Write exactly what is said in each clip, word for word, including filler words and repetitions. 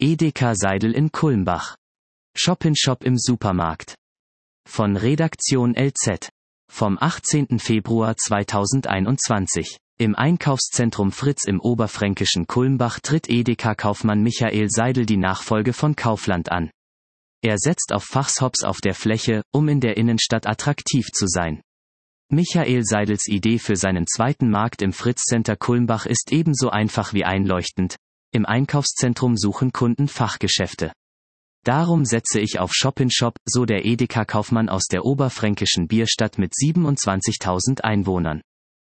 Edeka Seidel in Kulmbach. Shop-in-Shop im Supermarkt. Von Redaktion L Z. Vom achtzehnten Februar zweitausendeinundzwanzig. Im Einkaufszentrum Fritz im oberfränkischen Kulmbach tritt Edeka-Kaufmann Michael Seidel die Nachfolge von Kaufland an. Er setzt auf Fachshops auf der Fläche, um in der Innenstadt attraktiv zu sein. Michael Seidels Idee für seinen zweiten Markt im Fritz-Center Kulmbach ist ebenso einfach wie einleuchtend. Im Einkaufszentrum suchen Kunden Fachgeschäfte. Darum setze ich auf Shop-in-Shop, so der Edeka-Kaufmann aus der oberfränkischen Bierstadt mit siebenundzwanzigtausend Einwohnern.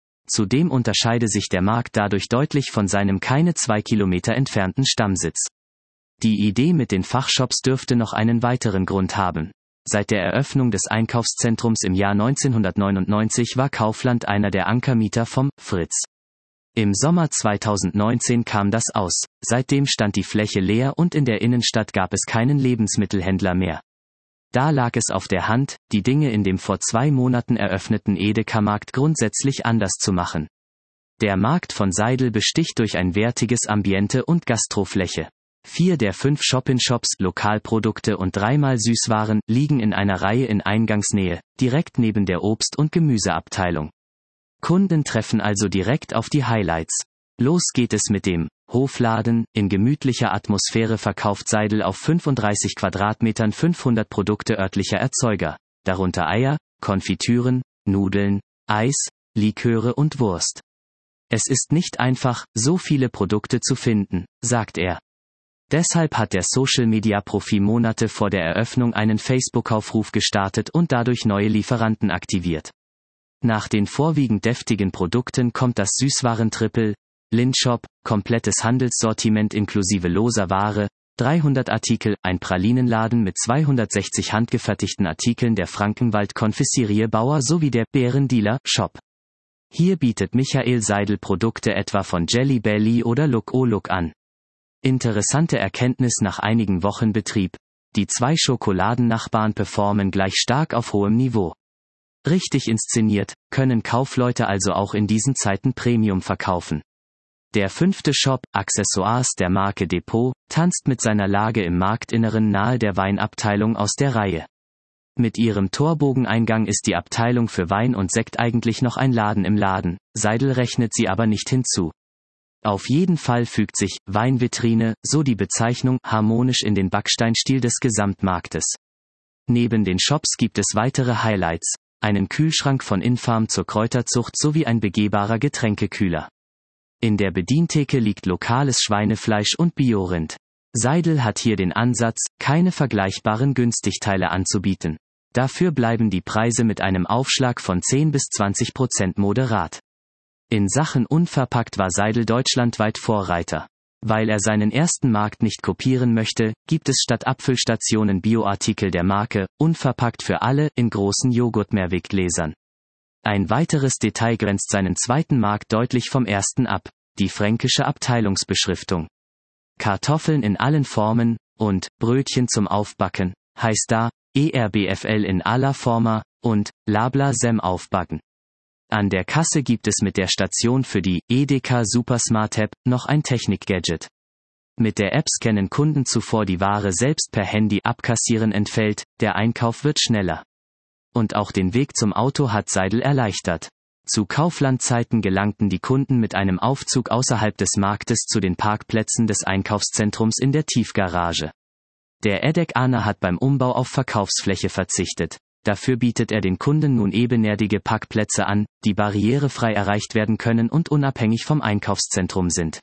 Zudem unterscheide sich der Markt dadurch deutlich von seinem keine zwei Kilometer entfernten Stammsitz. Die Idee mit den Fachshops dürfte noch einen weiteren Grund haben. Seit der Eröffnung des Einkaufszentrums im Jahr neunzehnhundertneunundneunzig war Kaufland einer der Ankermieter vom Fritz. Im Sommer zweitausendneunzehn kam das aus, seitdem stand die Fläche leer und in der Innenstadt gab es keinen Lebensmittelhändler mehr. Da lag es auf der Hand, die Dinge in dem vor zwei Monaten eröffneten Edeka-Markt grundsätzlich anders zu machen. Der Markt von Seidel besticht durch ein wertiges Ambiente und Gastrofläche. Vier der fünf Shop-in-Shops, Lokalprodukte und dreimal Süßwaren, liegen in einer Reihe in Eingangsnähe, direkt neben der Obst- und Gemüseabteilung. Kunden treffen also direkt auf die Highlights. Los geht es mit dem Hofladen. In gemütlicher Atmosphäre verkauft Seidel auf fünfunddreißig Quadratmetern fünfhundert Produkte örtlicher Erzeuger, darunter Eier, Konfitüren, Nudeln, Eis, Liköre und Wurst. Es ist nicht einfach, so viele Produkte zu finden, sagt er. Deshalb hat der Social-Media-Profi Monate vor der Eröffnung einen Facebook-Aufruf gestartet und dadurch neue Lieferanten aktiviert. Nach den vorwiegend deftigen Produkten kommt das Süßwaren-Triple, Lindshop, komplettes Handelssortiment inklusive loser Ware, dreihundert Artikel, ein Pralinenladen mit zweihundertsechzig handgefertigten Artikeln der Frankenwald-Konfiserie Bauer sowie der Bärendealer Shop. Hier bietet Michael Seidel Produkte etwa von Jelly Belly oder Look O Look an. Interessante Erkenntnis nach einigen Wochen Betrieb: Die zwei Schokoladennachbarn performen gleich stark auf hohem Niveau. Richtig inszeniert, können Kaufleute also auch in diesen Zeiten Premium verkaufen. Der fünfte Shop, Accessoires der Marke Depot, tanzt mit seiner Lage im Marktinneren nahe der Weinabteilung aus der Reihe. Mit ihrem Torbogeneingang ist die Abteilung für Wein und Sekt eigentlich noch ein Laden im Laden, Seidel rechnet sie aber nicht hinzu. Auf jeden Fall fügt sich Weinvitrine, so die Bezeichnung, harmonisch in den Backsteinstil des Gesamtmarktes. Neben den Shops gibt es weitere Highlights, einen Kühlschrank von Infarm zur Kräuterzucht sowie ein begehbarer Getränkekühler. In der Bedientheke liegt lokales Schweinefleisch und Biorind. Seidel hat hier den Ansatz, keine vergleichbaren Günstigteile anzubieten. Dafür bleiben die Preise mit einem Aufschlag von zehn bis zwanzig Prozent moderat. In Sachen unverpackt war Seidel deutschlandweit Vorreiter. Weil er seinen ersten Markt nicht kopieren möchte, gibt es statt Abfüllstationen Bioartikel der Marke, unverpackt für alle, in großen Joghurt-Mehrweggläsern. Ein weiteres Detail grenzt seinen zweiten Markt deutlich vom ersten ab: die fränkische Abteilungsbeschriftung. Kartoffeln in allen Formen und Brötchen zum Aufbacken heißt da E R B F L in aller Forma und Labla Sem aufbacken. An der Kasse gibt es mit der Station für die Edeka Supersmart App noch ein Technik-Gadget. Mit der App scannen Kunden zuvor die Ware selbst per Handy, abkassieren entfällt, der Einkauf wird schneller. Und auch den Weg zum Auto hat Seidel erleichtert. Zu Kaufland-Zeiten gelangten die Kunden mit einem Aufzug außerhalb des Marktes zu den Parkplätzen des Einkaufszentrums in der Tiefgarage. Der Edeka hat beim Umbau auf Verkaufsfläche verzichtet. Dafür bietet er den Kunden nun ebenerdige Parkplätze an, die barrierefrei erreicht werden können und unabhängig vom Einkaufszentrum sind.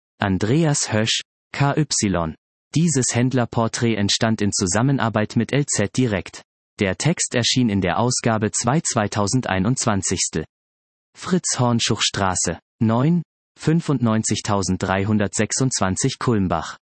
Andreas Hösch, K Y. Dieses Händlerporträt entstand in Zusammenarbeit mit L Z Direkt. Der Text erschien in der Ausgabe zwei zweitausendeinundzwanzig. Fritz-Hornschuchstraße, neun, fünfundneunzigtausenddreihundertsechsundzwanzig Kulmbach.